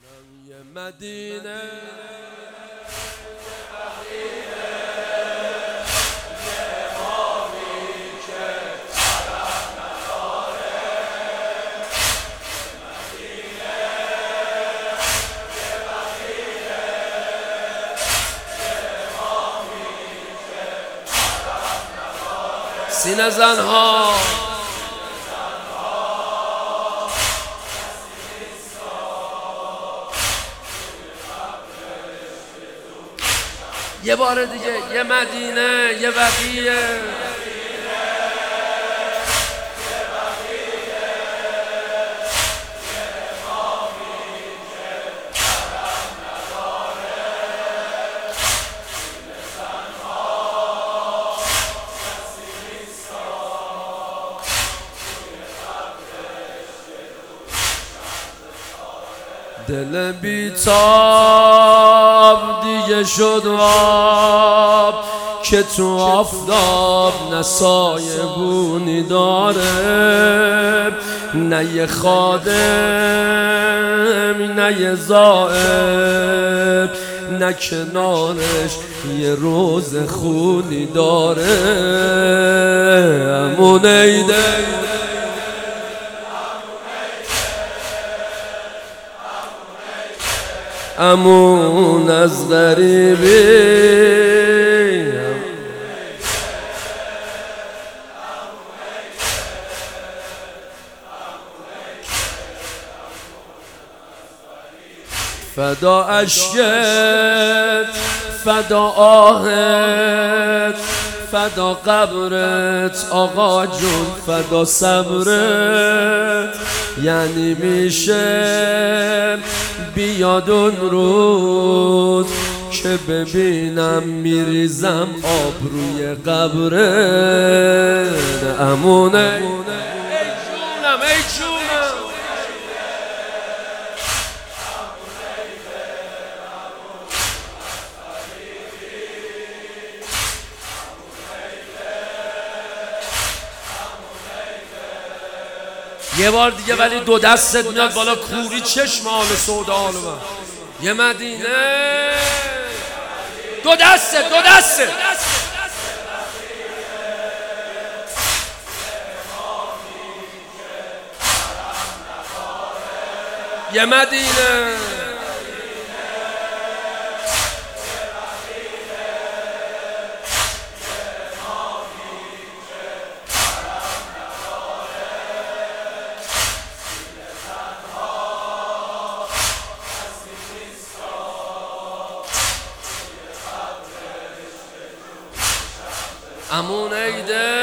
یه مدینه سینه زنها یه بار دیگه یه مدینه یه بقیه دل بیتاب دیگه شد آب که تو آفتاب نه سایبونی داره، نه یه خادم نه یه زائر، نه کنارش یه روز خونی داره. امون ایده امون از غریبی فدا اشکت فدا آهت فدا قبرت آقا جون فدا صبرت. یعنی میشه بیاد اون روز که ببینم میریزم آب روی قبرت. امونه ای جونم ای جونم یه بار دیگه ولی دو دستت میاد بالا کوری چشم آل سودا آل من. یه مدینه دو دستت یه مدینه امون ایده